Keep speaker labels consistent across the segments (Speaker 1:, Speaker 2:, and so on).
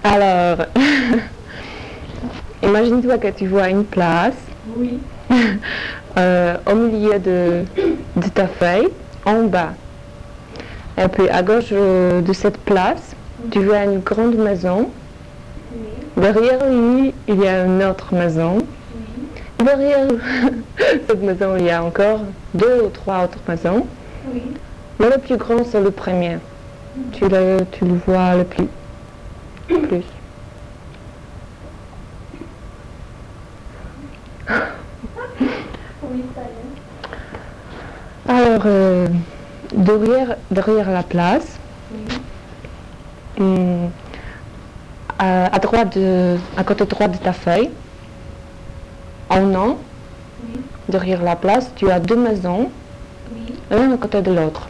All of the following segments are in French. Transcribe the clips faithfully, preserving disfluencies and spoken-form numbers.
Speaker 1: Alors, imagine-toi que tu vois une place
Speaker 2: Oui.
Speaker 1: euh, au milieu de, de ta feuille, en bas. Et puis à gauche euh, de cette place, tu vois une grande maison.
Speaker 2: Oui.
Speaker 1: Derrière lui, il y a une autre maison.
Speaker 2: Oui.
Speaker 1: Derrière cette maison, il y a encore deux ou trois autres maisons.
Speaker 2: Oui.
Speaker 1: Mais le plus grand, c'est le premier. Tu le, tu le vois le plus. plus.
Speaker 2: Oui, ça y est.
Speaker 1: Alors, euh, derrière, derrière la place,
Speaker 2: Oui.
Speaker 1: hum, à, à, droite de, à côté droit de ta feuille, en haut,
Speaker 2: Oui.
Speaker 1: derrière la place, tu as deux maisons,
Speaker 2: Oui.
Speaker 1: l'un à côté de l'autre.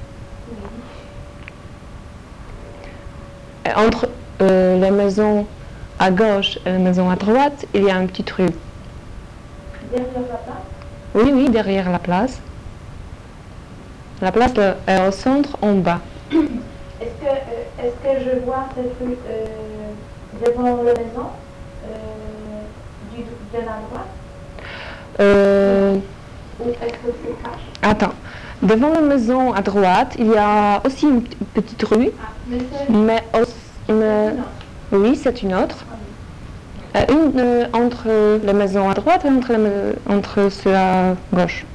Speaker 2: Oui.
Speaker 1: Et entre euh, la maison à gauche et la maison à droite, il y a une petite rue.
Speaker 2: Derrière la place?
Speaker 1: Oui, oui, derrière la place. La place est au centre, en bas.
Speaker 2: Est-ce que, euh, est-ce que je vois cette rue euh, devant la maison euh, du, de la droite?
Speaker 1: Euh,
Speaker 2: Ou est-ce que c'est caché?
Speaker 1: Attends. Devant la maison à droite, il y a aussi une petite rue.
Speaker 2: Ah, mais c'est...
Speaker 1: Mais, mais oui, c'est une autre.
Speaker 2: Ah, oui.
Speaker 1: Une euh, entre la maison à droite et entre, la, entre ceux à gauche.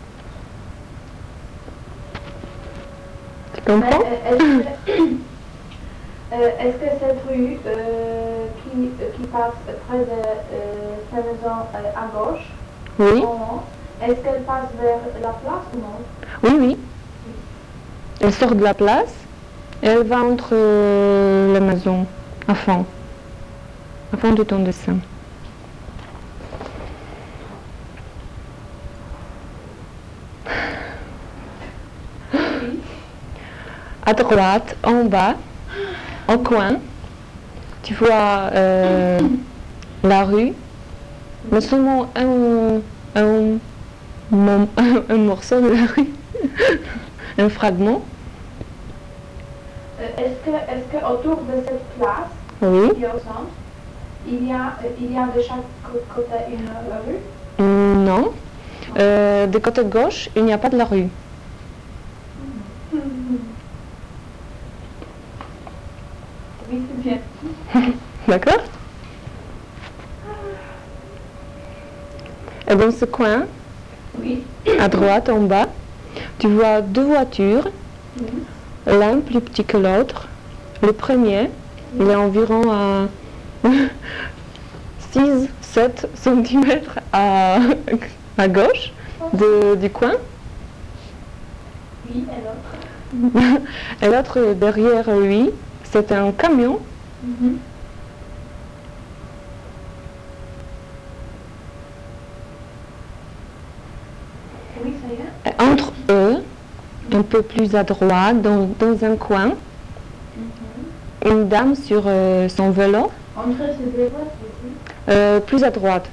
Speaker 1: Tu comprends?
Speaker 2: Mais, est-ce, que, euh, est-ce que cette rue euh, qui, qui passe près de euh, sa maison euh, à gauche,
Speaker 1: oui.
Speaker 2: Est-ce qu'elle passe vers la place ou non?
Speaker 1: Oui, oui. Elle sort de la place et elle va entre euh, les maisons, à fond. À fond de ton dessin.
Speaker 2: Oui.
Speaker 1: À droite, en bas, au coin, tu vois euh, la rue, mais seulement un, un, un, un morceau de la rue, un fragment.
Speaker 2: Euh, est-ce que, est-ce que autour de cette place,
Speaker 1: oui.
Speaker 2: qui est au centre, il y a, il y a de chaque côté une rue?
Speaker 1: Mm, non. Euh, de côté gauche, il n'y a pas de la rue.
Speaker 2: Mm. Oui, c'est bien.
Speaker 1: D'accord? Et dans ce coin,
Speaker 2: oui.
Speaker 1: à droite, en bas, tu vois deux voitures,
Speaker 2: oui.
Speaker 1: L'un plus petit que l'autre. Le premier, oui. Il est environ à six sept centimètres à, à gauche de, du coin.
Speaker 2: Oui, et l'autre?
Speaker 1: Et l'autre derrière lui, c'est un camion.
Speaker 2: Mm-hmm. Oui, ça y est.
Speaker 1: Et entre eux, un peu plus à droite, dans, dans un coin, mm-hmm. Une dame sur euh, son vélo.
Speaker 2: Entre ces deux voitures?
Speaker 1: euh, Plus à droite.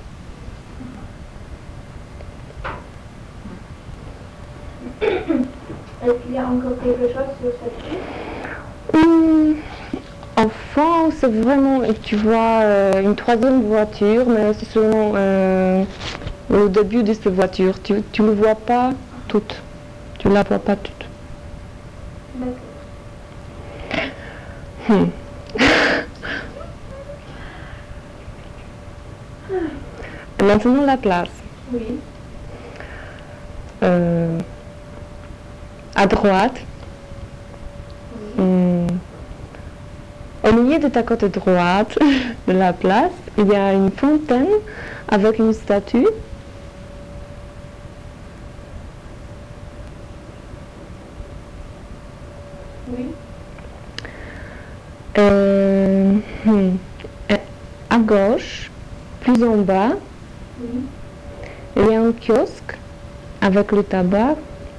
Speaker 2: Est-ce qu'il y a encore quelque chose sur cette rue?
Speaker 1: Hum, Enfin, c'est vraiment, tu vois, euh, une troisième voiture, mais c'est seulement euh, au début de cette voiture. Tu ne le vois pas toute. Tu ne la vois pas toute. Hmm. Maintenant, la place.
Speaker 2: Oui.
Speaker 1: Euh, à droite.
Speaker 2: Oui.
Speaker 1: Hmm, Au milieu de ta côte droite de la place, il y a une fontaine avec une statue.
Speaker 2: Oui.
Speaker 1: Euh, hmm, à gauche, plus en bas,
Speaker 2: oui.
Speaker 1: Il y a un kiosque avec le tabac.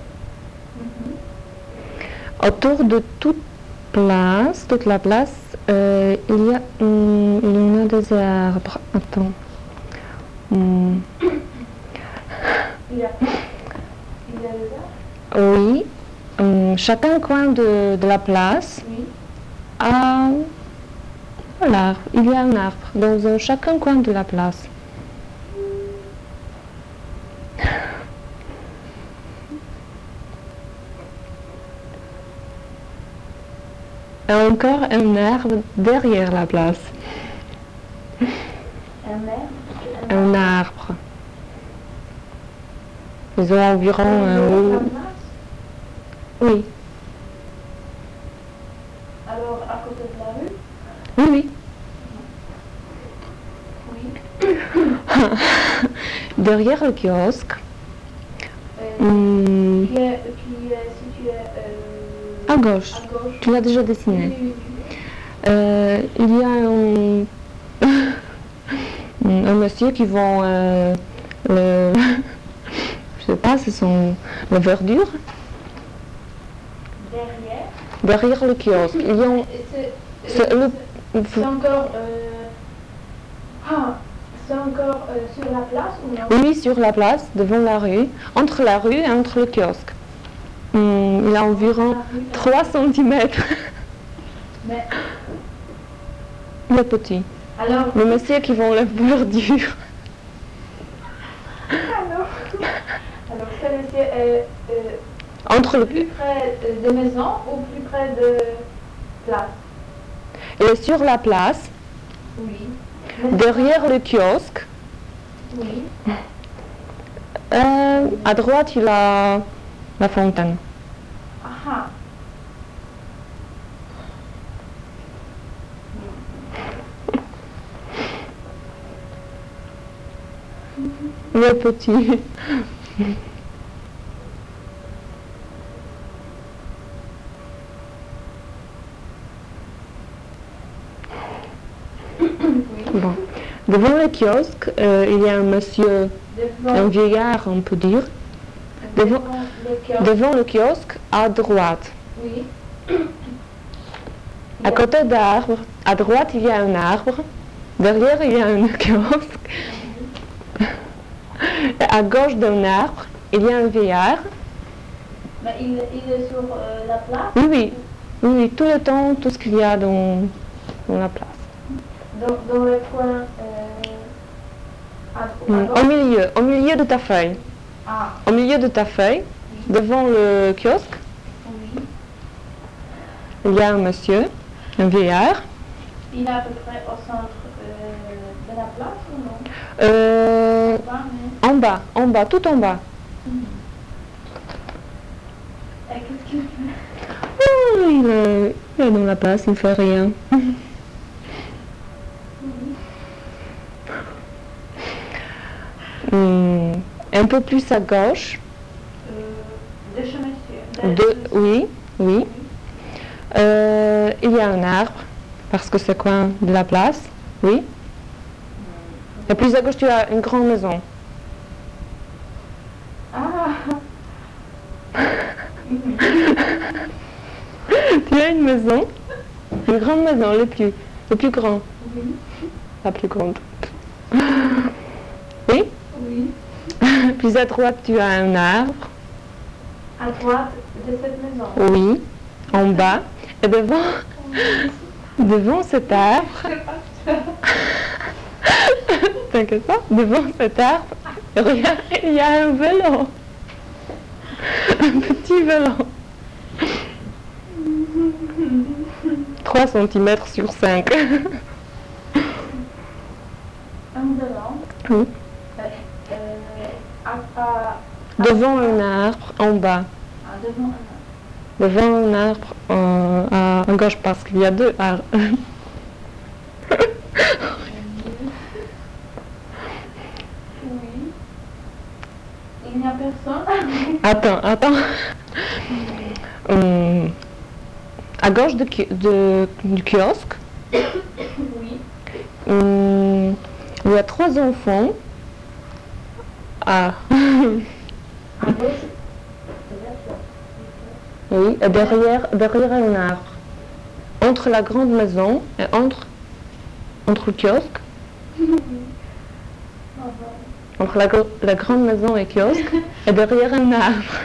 Speaker 1: Mm-hmm. Autour de toute place, toute la place, euh, il y a, hum, il y a des arbres. Attends. Hum.
Speaker 2: Il y a quoi? Il y a des arbres?
Speaker 1: Oui. Hum, chacun coin de, de la place
Speaker 2: oui.
Speaker 1: a L'arbre. Il y a un arbre dans un, chacun coin de la place. Et encore un arbre derrière la place.
Speaker 2: Un arbre.
Speaker 1: Un arbre. Ils ont environ un haut. Oui.
Speaker 2: Alors, à côté de la rue?
Speaker 1: Oui, oui.
Speaker 2: Oui.
Speaker 1: Derrière le kiosque.
Speaker 2: Euh,
Speaker 1: hum,
Speaker 2: qui, est, qui est situé euh,
Speaker 1: à gauche.
Speaker 2: à gauche.
Speaker 1: Tu l'as déjà dessiné.
Speaker 2: Oui, oui, oui.
Speaker 1: Euh, il y a un, un monsieur qui vend euh, le, je sais pas, ce sont la verdure.
Speaker 2: Derrière.
Speaker 1: Derrière le kiosque. Il y a un-
Speaker 2: C'est
Speaker 1: c'est le-
Speaker 2: c'est encore, euh, ah, c'est encore euh, sur la place ou non?
Speaker 1: oui, sur la place, devant la rue, entre la rue et entre le kiosque. Hum, il a environ trois centimètres.
Speaker 2: Mais
Speaker 1: Le petit.
Speaker 2: alors,
Speaker 1: Le monsieur qui vend la verdure.
Speaker 2: alors, alors c'est monsieur euh, euh,
Speaker 1: Entre le,
Speaker 2: plus près de maison ou plus près de place?
Speaker 1: il est sur la place,
Speaker 2: Oui.
Speaker 1: derrière le kiosque.
Speaker 2: Oui.
Speaker 1: Euh, à droite, il a la fontaine.
Speaker 2: Ah.
Speaker 1: Le petit. Bon. Devant le kiosque, euh, il y a un monsieur,
Speaker 2: Devant,
Speaker 1: un vieillard, on peut dire. Devant,
Speaker 2: devant le kiosque.
Speaker 1: devant le kiosque, à droite.
Speaker 2: Oui.
Speaker 1: À côté d'arbre, à droite, il y a un arbre. Derrière, il y a un kiosque. Et à gauche d'un arbre, il y a un vieillard.
Speaker 2: Mais il, il est sur euh, la place?
Speaker 1: Oui, oui, oui, oui, tout le temps, tout ce qu'il y a dans, dans la place.
Speaker 2: Dans, dans le coin euh, à, à
Speaker 1: Mm,
Speaker 2: gauche?
Speaker 1: Au milieu, au milieu de ta feuille.
Speaker 2: Ah,
Speaker 1: Au milieu de ta feuille, devant le kiosque,
Speaker 2: oui.
Speaker 1: il y a un monsieur, un vieillard.
Speaker 2: Il est à peu près au centre euh, de la place ou non?
Speaker 1: Euh,
Speaker 2: Pas, mais...
Speaker 1: en bas, en bas, tout en bas.
Speaker 2: Et qu'est-ce qu'il fait?
Speaker 1: Oh, il, est, il est dans la place, il ne fait rien. Mm, un peu plus à gauche,
Speaker 2: Euh, de chez monsieur.
Speaker 1: de, oui, oui. Euh, il y a un arbre, parce que c'est coin de la place, oui. Et plus à gauche, tu as une grande maison.
Speaker 2: Ah,
Speaker 1: Tu as une maison, une grande maison, le plus, le plus grand,
Speaker 2: oui.
Speaker 1: la plus grande. Oui.
Speaker 2: Oui.
Speaker 1: Plus à droite, tu as un arbre,
Speaker 2: À droite de cette maison.
Speaker 1: oui, en bas. Et devant, devant cet arbre, t'inquiète pas, devant cet arbre, regarde, il y a un vélo. Un petit vélo. trois centimètres sur cinq.
Speaker 2: Un ballon.
Speaker 1: Oui.
Speaker 2: Euh, euh, à, à,
Speaker 1: Devant un arbre, en bas.
Speaker 2: à devant un
Speaker 1: Devant un arbre, euh, à, à gauche, parce qu'il y a deux arbres.
Speaker 2: Oui. Il n'y a personne.
Speaker 1: Attends, attends. Hum, à gauche de, ki- de- du kiosque,
Speaker 2: Oui.
Speaker 1: hum, il y a trois enfants. Ah,
Speaker 2: À gauche.
Speaker 1: oui, et derrière, derrière un arbre. Entre la grande maison et entre, entre le kiosque, entre la, gro- la grande maison et le kiosque, et derrière un arbre.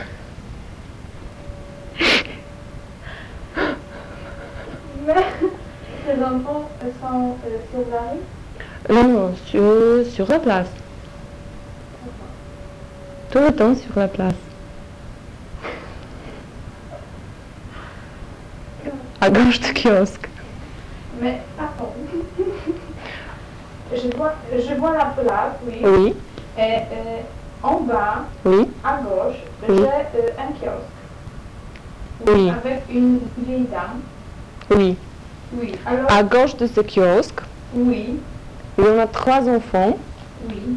Speaker 2: Mais ces enfants euh, sont euh, sur la rue?
Speaker 1: Non, non, sur, sur la place. Tout le temps sur la place. À gauche du kiosque.
Speaker 2: Mais attends. je, vois, je vois la place, oui.
Speaker 1: Oui,
Speaker 2: Et euh, en bas,
Speaker 1: oui,
Speaker 2: à gauche,
Speaker 1: Oui.
Speaker 2: j'ai euh, un kiosque.
Speaker 1: Oui.
Speaker 2: Avec une vieille dame.
Speaker 1: oui.
Speaker 2: Oui. Alors,
Speaker 1: À gauche de ce kiosque,
Speaker 2: oui,
Speaker 1: il y en a trois enfants.
Speaker 2: oui.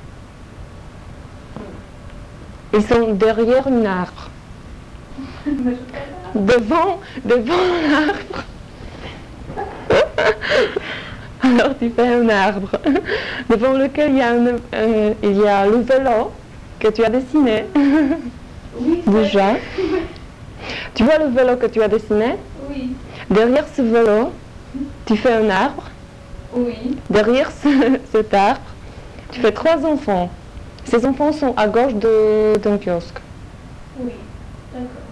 Speaker 1: Ils sont derrière un arbre.
Speaker 2: Mais je sais pas.
Speaker 1: Devant, devant l'arbre. Alors tu fais un arbre devant lequel il y a, un, un- il y a le vélo que tu as dessiné
Speaker 2: Oui, c'est-
Speaker 1: déjà. Tu vois le vélo que tu as dessiné?
Speaker 2: Oui,
Speaker 1: Derrière ce vélo, tu fais un arbre.
Speaker 2: oui.
Speaker 1: Derrière ce- cet arbre, tu fais trois enfants. Ces enfants sont à gauche de ton kiosque.
Speaker 2: Oui, d'accord.